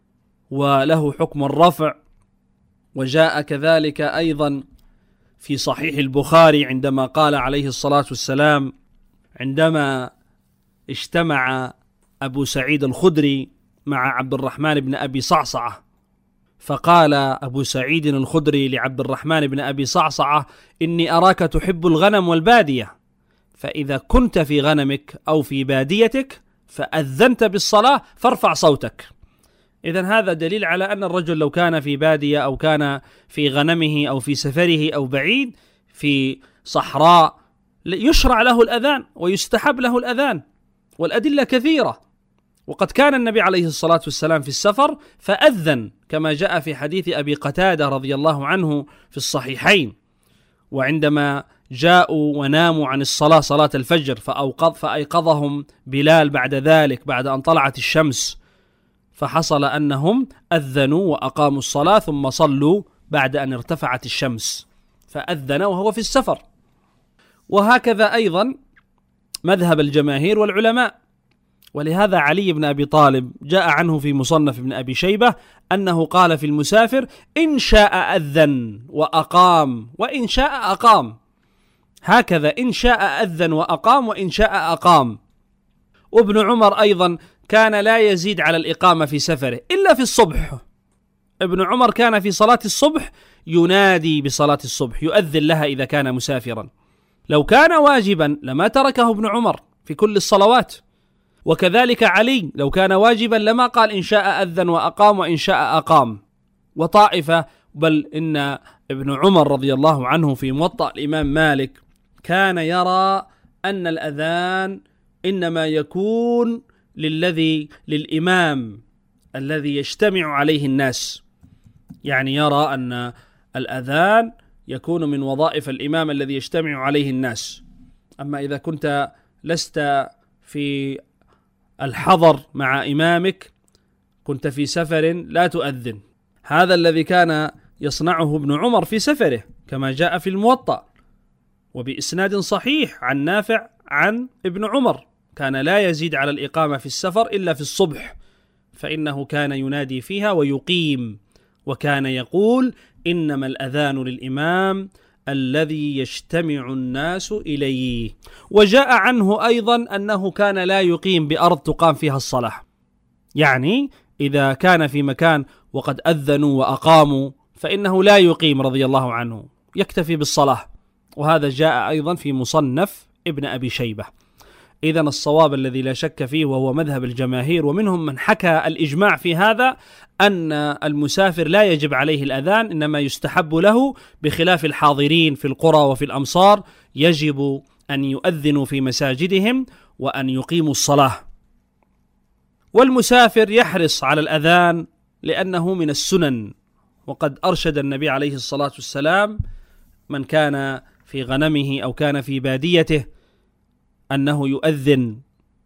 وله حكم الرفع. وجاء كذلك أيضا في صحيح البخاري عندما قال عليه الصلاة والسلام عندما اجتمع أبو سعيد الخدري مع عبد الرحمن بن أبي صعصعة، فقال أبو سعيد الخدري لعبد الرحمن بن أبي صعصعة إني أراك تحب الغنم والبادية، فإذا كنت في غنمك أو في باديتك فأذنت بالصلاة فارفع صوتك. إذن هذا دليل على أن الرجل لو كان في بادية أو كان في غنمه أو في سفره أو بعيد في صحراء يشرع له الأذان ويستحب له الأذان، والأدلة كثيرة. وقد كان النبي عليه الصلاة والسلام في السفر فأذن كما جاء في حديث أبي قتادة رضي الله عنه في الصحيحين، وعندما جاءوا وناموا عن الصلاة صلاة الفجر فأوقظ فأيقظهم بلال بعد ذلك بعد أن طلعت الشمس، فحصل أنهم أذنوا وأقاموا الصلاة ثم صلوا بعد أن ارتفعت الشمس، فأذن وهو في السفر. وهكذا أيضا مذهب الجماهير والعلماء. ولهذا علي بن أبي طالب جاء عنه في مصنف ابن أبي شيبة أنه قال في المسافر: إن شاء أذن وأقام وإن شاء أقام. هكذا إن شاء أذن وأقام وإن شاء أقام. وابن عمر أيضا كان لا يزيد على الإقامة في سفره إلا في الصبح. ابن عمر كان في صلاة الصبح ينادي بصلاة الصبح، يؤذن لها إذا كان مسافرا. لو كان واجبا لما تركه ابن عمر في كل الصلوات. وكذلك علي لو كان واجبا لما قال إن شاء أذن وأقام وإن شاء أقام. وطائفة بل إن ابن عمر رضي الله عنه في موطأ الإمام مالك كان يرى أن الأذان إنما يكون للذي للإمام الذي يجتمع عليه الناس، يعني يرى أن الأذان يكون من وظائف الإمام الذي يجتمع عليه الناس. أما إذا كنت لست في الحضر مع إمامك، كنت في سفر، لا تؤذن. هذا الذي كان يصنعه ابن عمر في سفره كما جاء في الموطأ وبإسناد صحيح عن نافع عن ابن عمر، كان لا يزيد على الإقامة في السفر إلا في الصبح، فإنه كان ينادي فيها ويقيم، وكان يقول: إنما الأذان للإمام الذي يجتمع الناس إليه. وجاء عنه أيضا أنه كان لا يقيم بأرض تقام فيها الصلاة، يعني إذا كان في مكان وقد أذنوا وأقاموا فإنه لا يقيم رضي الله عنه، يكتفي بالصلاة. وهذا جاء أيضا في مصنف ابن أبي شيبة. إذن الصواب الذي لا شك فيه وهو مذهب الجماهير، ومنهم من حكى الإجماع في هذا، أن المسافر لا يجب عليه الأذان، إنما يستحب له، بخلاف الحاضرين في القرى وفي الأمصار يجب أن يؤذنوا في مساجدهم وأن يقيموا الصلاة. والمسافر يحرص على الأذان لأنه من السنن، وقد أرشد النبي عليه الصلاة والسلام من كان في غنمه أو كان في باديته أنه يؤذن.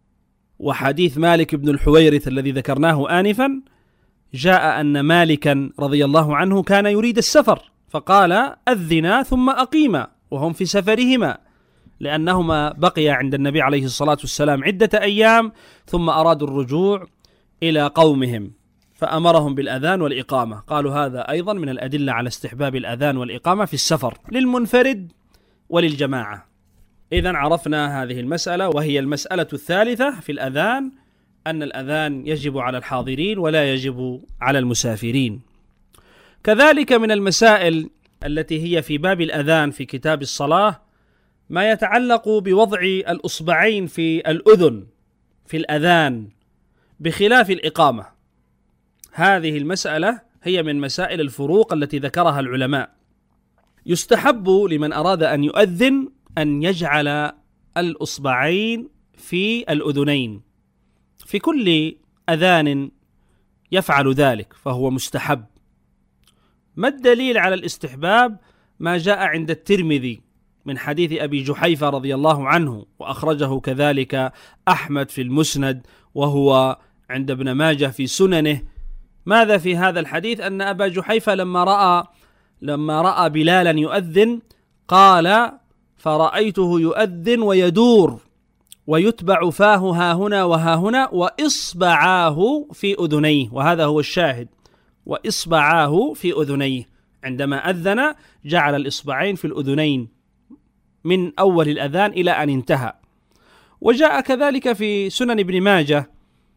وحديث مالك بن الحويرث الذي ذكرناه آنفا جاء أن مالكا رضي الله عنه كان يريد السفر فقال: أذنا ثم أقيما، وهم في سفرهما، لأنهما بقيا عند النبي عليه الصلاة والسلام عدة أيام ثم أرادوا الرجوع إلى قومهم، فأمرهم بالأذان والإقامة. قالوا هذا أيضا من الأدلة على استحباب الأذان والإقامة في السفر للمنفرد وللجماعة. إذن عرفنا هذه المسألة، وهي المسألة الثالثة في الأذان، أن الأذان يجب على الحاضرين ولا يجب على المسافرين. كذلك من المسائل التي هي في باب الأذان في كتاب الصلاة ما يتعلق بوضع الأصبعين في الأذن في الأذان بخلاف الإقامة. هذه المسألة هي من مسائل الفروق التي ذكرها العلماء. يستحب لمن أراد أن يؤذن أن يجعل الأصبعين في الأذنين في كل أذان يفعل ذلك، فهو مستحب. ما الدليل على الاستحباب؟ ما جاء عند الترمذي من حديث أبي جحيفة رضي الله عنه، وأخرجه كذلك أحمد في المسند، وهو عند ابن ماجه في سننه. ماذا في هذا الحديث؟ أن أبا جحيفة لما رأى لما رأى بلالا يؤذن قال: فرأيته يؤذن ويدور ويتبع فاه ها هنا وها هنا وإصبعاه في أذنيه، وهذا هو الشاهد، وإصبعاه في أذنيه. عندما أذن جعل الإصبعين في الأذنين من أول الأذان إلى أن انتهى. وجاء كذلك في سنن ابن ماجه،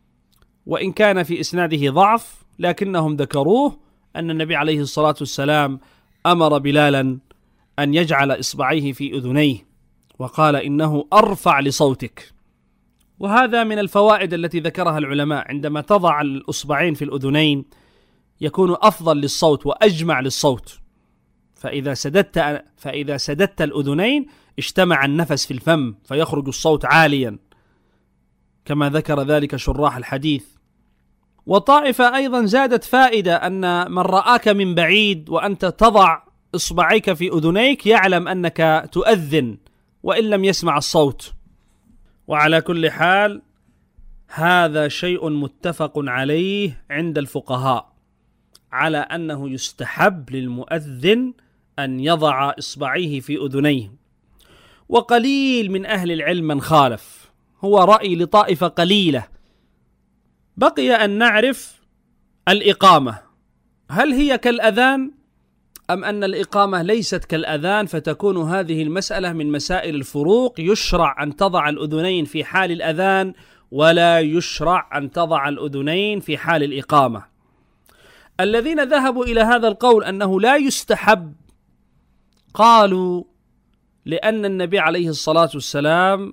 وإن كان في إسناده ضعف لكنهم ذكروه، أن النبي عليه الصلاة والسلام أمر بلالا أن يجعل إصبعيه في أذنيه، وقال إنه أرفع لصوتك. وهذا من الفوائد التي ذكرها العلماء، عندما تضع الأصبعين في الأذنين يكون أفضل للصوت وأجمع للصوت، فإذا سددت فإذا سددت الأذنين اجتمع النفس في الفم فيخرج الصوت عاليا، كما ذكر ذلك شراح الحديث. وطائفة أيضا زادت فائدة أن من رآك من بعيد وأنت تضع إصبعيك في أذنيك يعلم أنك تؤذن وإن لم يسمع الصوت. وعلى كل حال هذا شيء متفق عليه عند الفقهاء، على أنه يستحب للمؤذن أن يضع إصبعيه في أذنيه، وقليل من أهل العلم من خالف، هو رأي لطائفة قليلة. بقي أن نعرف الإقامة، هل هي كالأذان أم أن الإقامة ليست كالأذان، فتكون هذه المسألة من مسائل الفروق. يشرع أن تضع الأذنين في حال الأذان ولا يشرع أن تضع الأذنين في حال الإقامة. الذين ذهبوا إلى هذا القول أنه لا يستحب قالوا لأن النبي عليه الصلاة والسلام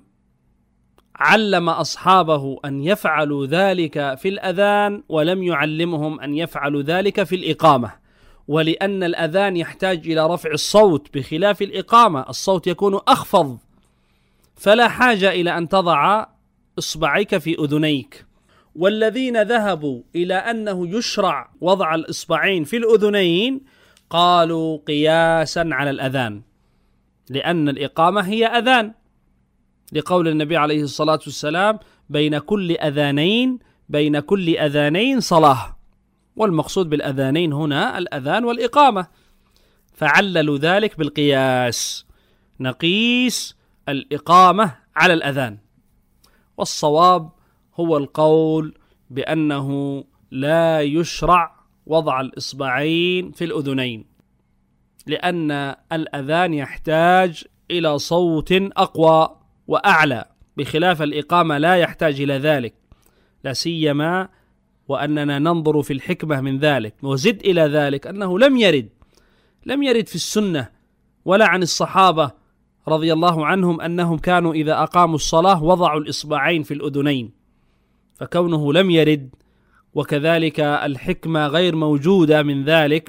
علم أصحابه أن يفعلوا ذلك في الأذان ولم يعلمهم أن يفعلوا ذلك في الإقامة، ولأن الأذان يحتاج إلى رفع الصوت بخلاف الإقامة، الصوت يكون أخفض، فلا حاجة إلى أن تضع إصبعيك في أذنيك. والذين ذهبوا إلى أنه يشرع وضع الإصبعين في الأذنين قالوا قياسا على الأذان، لأن الإقامة هي أذان، لقول النبي عليه الصلاة والسلام بين كل أذانين بين كل أذانين صلاة، والمقصود بالأذانين هنا الأذان والإقامة، فعللوا ذلك بالقياس، نقيس الإقامة على الأذان. والصواب هو القول بأنه لا يشرع وضع الإصبعين في الأذنين، لأن الأذان يحتاج إلى صوت أقوى وأعلى، بخلاف الإقامة لا يحتاج إلى ذلك، لا سيما وأننا ننظر في الحكمة من ذلك. وزد إلى ذلك أنه لم يرد لم يرد في السنة ولا عن الصحابة رضي الله عنهم أنهم كانوا إذا أقاموا الصلاة وضعوا الإصبعين في الأذنين، فكونه لم يرد وكذلك الحكمة غير موجودة من ذلك،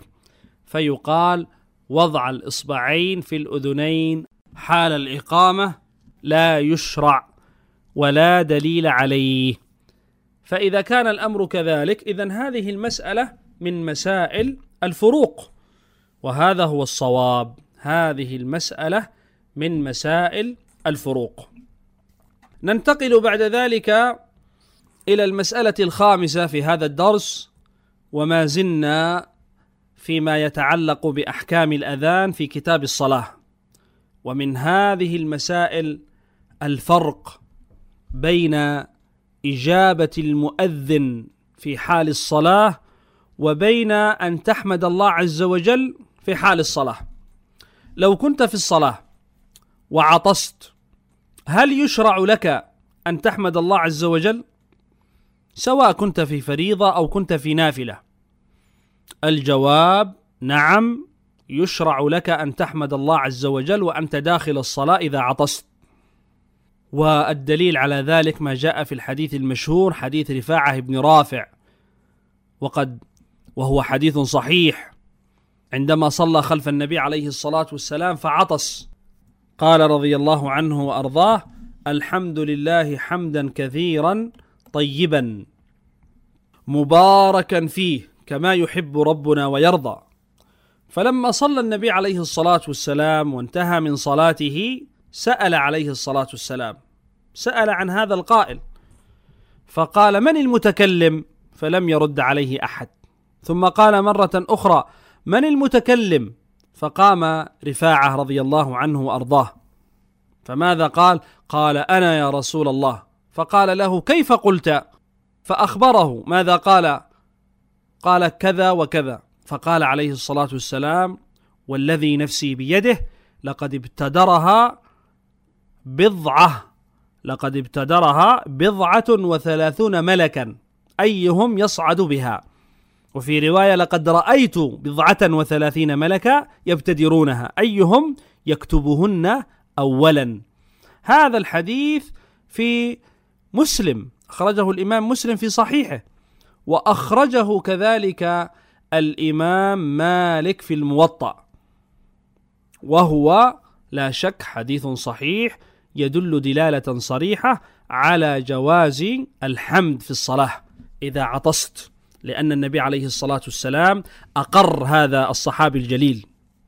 فيقال وضع الإصبعين في الأذنين حال الإقامة لا يشرع ولا دليل عليه. فإذا كان الأمر كذلك إذن هذه المسألة من مسائل الفروق، وهذا هو الصواب، هذه المسألة من مسائل الفروق. ننتقل بعد ذلك إلى المسألة الخامسة في هذا الدرس، وما زلنا فيما يتعلق بأحكام الأذان في كتاب الصلاة. ومن هذه المسائل الفرق بين إجابة المؤذن في حال الصلاة وبين أن تحمد الله عز وجل في حال الصلاة. لو كنت في الصلاة وعطست، هل يشرع لك أن تحمد الله عز وجل؟ سواء كنت في فريضة أو كنت في نافلة. الجواب نعم، يشرع لك أن تحمد الله عز وجل وأنت داخل الصلاة إذا عطست. والدليل على ذلك ما جاء في الحديث المشهور، حديث رفاعة بن رافع، وقد وهو حديث صحيح، عندما صلى خلف النبي عليه الصلاة والسلام فعطس، قال رضي الله عنه وأرضاه: الحمد لله حمدا كثيرا طيبا مباركا فيه كما يحب ربنا ويرضى. فلما صلى النبي عليه الصلاة والسلام وانتهى من صلاته سأل عليه الصلاة والسلام، سأل عن هذا القائل، فقال: من المتكلم؟ فلم يرد عليه أحد. ثم قال مرة أخرى: من المتكلم؟ فقام رفاعة رضي الله عنه وأرضاه، فماذا قال؟ قال: أنا يا رسول الله. فقال له: كيف قلت؟ فأخبره ماذا قال؟ قال: كذا وكذا. فقال عليه الصلاة والسلام: والذي نفسي بيده لقد ابتدرها بضعة لقد ابتدرها بضعة وثلاثون ملكا أيهم يصعد بها. وفي رواية: لقد رأيت بضعة وثلاثين ملكا يبتدرونها أيهم يكتبهن أولا. هذا الحديث في مسلم، أخرجه الإمام مسلم في صحيحه، وأخرجه كذلك الإمام مالك في الموطأ، وهو لا شك حديث صحيح يدل دلالة صريحة على جواز الحمد في الصلاة إذا عطست، لأن النبي عليه الصلاة والسلام أقر هذا الصحابي الجليل.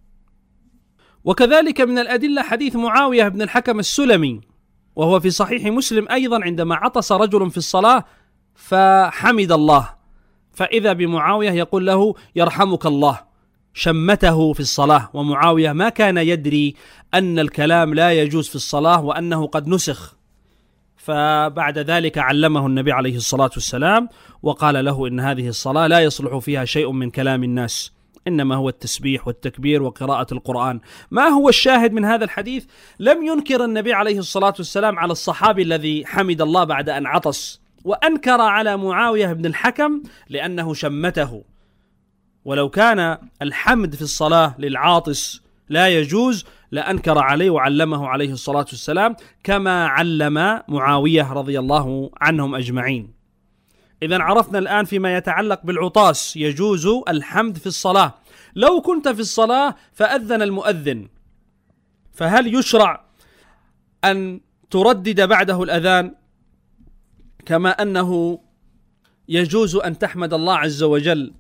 وكذلك من الأدلة حديث معاوية بن الحكم السلمي، وهو في صحيح مسلم أيضا، عندما عطس رجل في الصلاة فحمد الله، فإذا بمعاوية يقول له يرحمك الله، شمته في الصلاة، ومعاوية ما كان يدري أن الكلام لا يجوز في الصلاة وأنه قد نسخ، فبعد ذلك علمه النبي عليه الصلاة والسلام وقال له إن هذه الصلاة لا يصلح فيها شيء من كلام الناس، إنما هو التسبيح والتكبير وقراءة القرآن. ما هو الشاهد من هذا الحديث؟ لم ينكر النبي عليه الصلاة والسلام على الصحابي الذي حمد الله بعد أن عطس، وأنكر على معاوية بن الحكم لأنه شمته، ولو كان الحمد في الصلاة للعاطس لا يجوز لأنكر عليه وعلمه عليه الصلاة والسلام كما علم معاوية رضي الله عنهم أجمعين. إذن عرفنا الآن فيما يتعلق بالعطاس يجوز الحمد في الصلاة. لو كنت في الصلاة فأذن المؤذن، فهل يشرع أن تردد بعده الأذان كما أنه يجوز أن تحمد الله عز وجل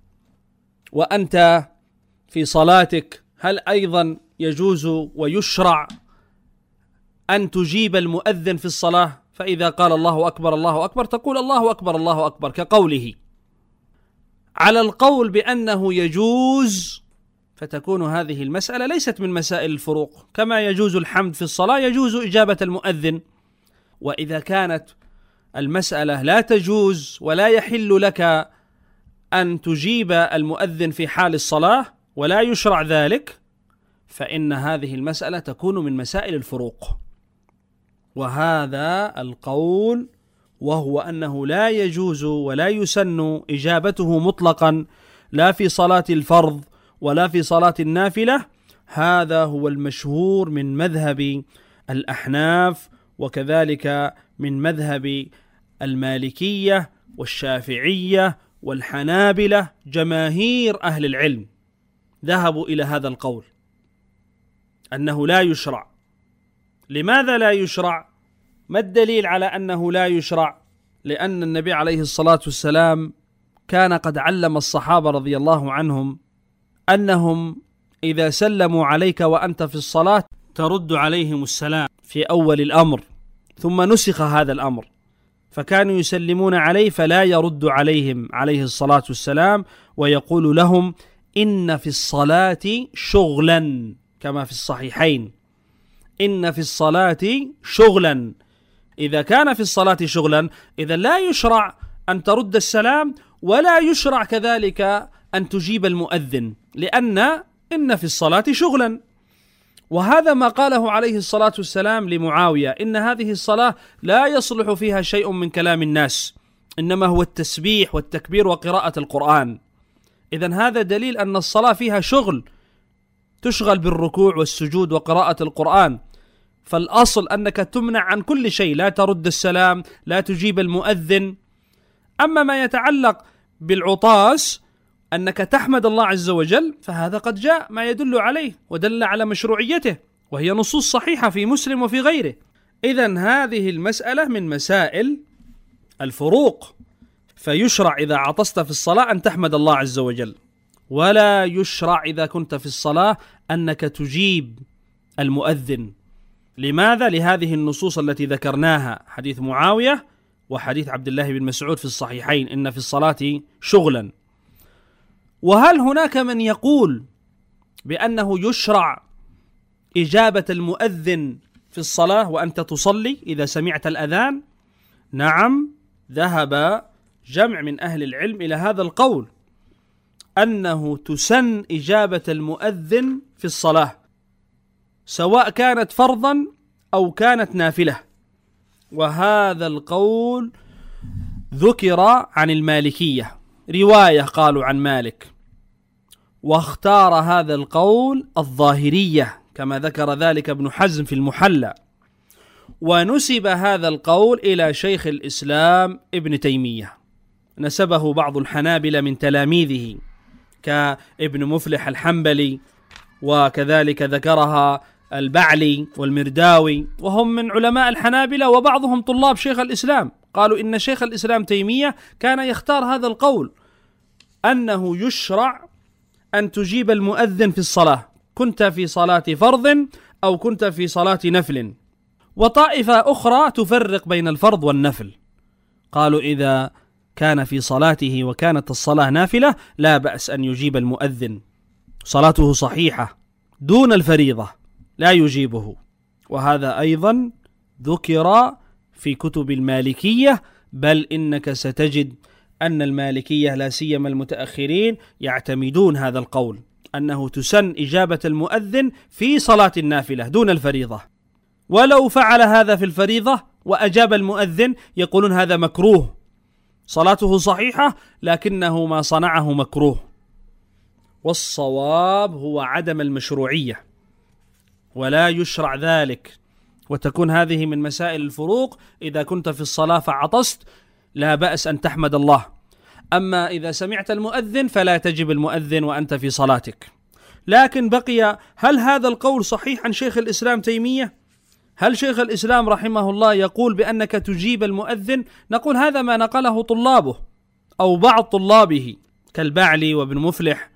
وأنت في صلاتك؟ هل أيضا يجوز ويشرع أن تجيب المؤذن في الصلاة، فإذا قال الله أكبر الله أكبر تقول الله أكبر الله أكبر كقوله؟ على القول بأنه يجوز فتكون هذه المسألة ليست من مسائل الفروق، كما يجوز الحمد في الصلاة يجوز إجابة المؤذن. وإذا كانت المسألة لا تجوز ولا يحل لك أن تجيب المؤذن في حال الصلاة ولا يشرع ذلك، فإن هذه المسألة تكون من مسائل الفروق. وهذا القول وهو أنه لا يجوز ولا يسن إجابته مطلقا لا في صلاة الفرض ولا في صلاة النافلة، هذا هو المشهور من مذهب الأحناف وكذلك من مذهب المالكية والشافعية والحنابلة. جماهير أهل العلم ذهبوا إلى هذا القول أنه لا يشرع. لماذا لا يشرع؟ ما الدليل على أنه لا يشرع؟ لأن النبي عليه الصلاة والسلام كان قد علم الصحابة رضي الله عنهم أنهم إذا سلموا عليك وأنت في الصلاة ترد عليهم السلام في أول الأمر، ثم نسخ هذا الأمر، فكانوا يسلمون عليه فلا يرد عليهم عليه الصلاة والسلام، ويقول لهم إن في الصلاة شغلا، كما في الصحيحين إن في الصلاة شغلا. إذا كان في الصلاة شغلا إذا لا يشرع أن ترد السلام ولا يشرع كذلك أن تجيب المؤذن، لأن إن في الصلاة شغلا. وهذا ما قاله عليه الصلاة والسلام لمعاوية، إن هذه الصلاة لا يصلح فيها شيء من كلام الناس، إنما هو التسبيح والتكبير وقراءة القرآن. إذن هذا دليل أن الصلاة فيها شغل، تشغل بالركوع والسجود وقراءة القرآن، فالأصل أنك تمنع عن كل شيء، لا ترد السلام، لا تجيب المؤذن. أما ما يتعلق بالعطاس أنك تحمد الله عز وجل فهذا قد جاء ما يدل عليه ودل على مشروعيته، وهي نصوص صحيحة في مسلم وفي غيره. إذن هذه المسألة من مسائل الفروق، فيشرع إذا عطست في الصلاة أن تحمد الله عز وجل، ولا يشرع إذا كنت في الصلاة أنك تجيب المؤذن. لماذا؟ لهذه النصوص التي ذكرناها، حديث معاوية وحديث عبد الله بن مسعود في الصحيحين إن في الصلاة شغلا. وهل هناك من يقول بأنه يشرع إجابة المؤذن في الصلاة وأنت تصلي إذا سمعت الأذان؟ نعم، ذهب جمع من أهل العلم إلى هذا القول، أنه تسن إجابة المؤذن في الصلاة سواء كانت فرضا أو كانت نافلة. وهذا القول ذكر عن المالكية، رواية قالوا عن مالك، واختار هذا القول الظاهرية كما ذكر ذلك ابن حزم في المحلى، ونسب هذا القول إلى شيخ الإسلام ابن تيمية، نسبه بعض الحنابلة من تلاميذه كابن مفلح الحنبلي، وكذلك ذكرها البعلي والمرداوي، وهم من علماء الحنابلة وبعضهم طلاب شيخ الإسلام. قالوا إن شيخ الإسلام تيمية كان يختار هذا القول، أنه يشرع أن تجيب المؤذن في الصلاة، كنت في صلاة فرض أو كنت في صلاة نفل. وطائفة أخرى تفرق بين الفرض والنفل، قالوا إذا كان في صلاته وكانت الصلاة نافلة لا بأس أن يجيب المؤذن، صلاته صحيحة دون الفريضة لا يجيبه. وهذا أيضا ذكر في كتب المالكية، بل إنك ستجد أن المالكية لا سيما المتأخرين يعتمدون هذا القول، أنه تسن إجابة المؤذن في صلاة النافلة دون الفريضة. ولو فعل هذا في الفريضة وأجاب المؤذن يقولون هذا مكروه، صلاته صحيحة لكنه ما صنعه مكروه. والصواب هو عدم المشروعية ولا يشرع ذلك، وتكون هذه من مسائل الفروق. إذا كنت في الصلاة فعطست لا بأس أن تحمد الله، أما إذا سمعت المؤذن فلا تجب المؤذن وأنت في صلاتك. لكن بقي، هل هذا القول صحيح عن شيخ الإسلام تيمية؟ هل شيخ الإسلام رحمه الله يقول بأنك تجيب المؤذن؟ نقول هذا ما نقله طلابه أو بعض طلابه كالبعلي وابن مفلح،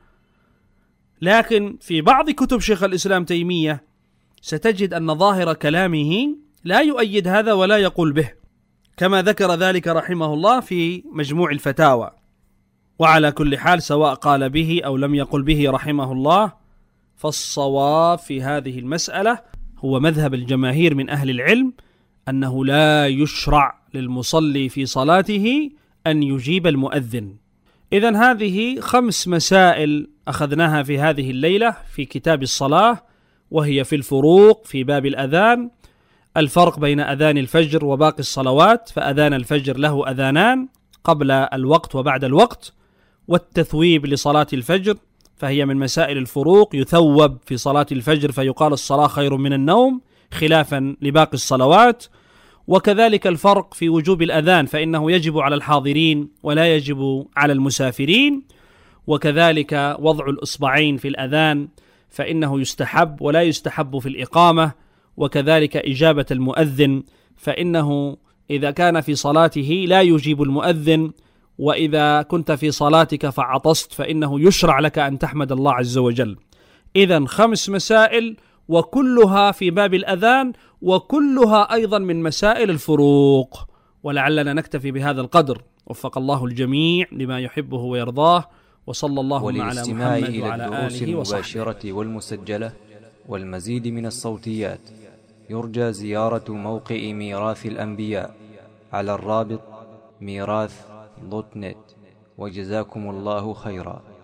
لكن في بعض كتب شيخ الإسلام تيمية ستجد أن ظاهر كلامه لا يؤيد هذا ولا يقول به، كما ذكر ذلك رحمه الله في مجموع الفتاوى. وعلى كل حال سواء قال به أو لم يقل به رحمه الله، فالصواب في هذه المسألة هو مذهب الجماهير من أهل العلم، أنه لا يشرع للمصلي في صلاته أن يجيب المؤذن. إذن هذه خمس مسائل أخذناها في هذه الليلة في كتاب الصلاة، وهي في الفروق في باب الأذان، الفرق بين أذان الفجر وباقي الصلوات، فأذان الفجر له أذانان قبل الوقت وبعد الوقت، والتثويب لصلاة الفجر فهي من مسائل الفروق، يثوب في صلاة الفجر فيقال الصلاة خير من النوم خلافا لباقي الصلوات. وكذلك الفرق في وجوب الأذان، فإنه يجب على الحاضرين ولا يجب على المسافرين. وكذلك وضع الإصبعين في الأذان فإنه يستحب ولا يستحب في الإقامة. وكذلك إجابة المؤذن، فإنه إذا كان في صلاته لا يجيب المؤذن، وإذا كنت في صلاتك فعطست فإنه يشرع لك أن تحمد الله عز وجل. إذن خمس مسائل وكلها في باب الأذان، وكلها أيضا من مسائل الفروق. ولعلنا نكتفي بهذا القدر، وفق الله الجميع لما يحبه ويرضاه، وصلى الله على محمد وعلى آله وصحبه. المباشرة والمسجلة والمزيد من الصوتيات يرجى زيارة موقع ميراث الأنبياء على الرابط ميراث دوت نت. وجزاكم الله خيرا.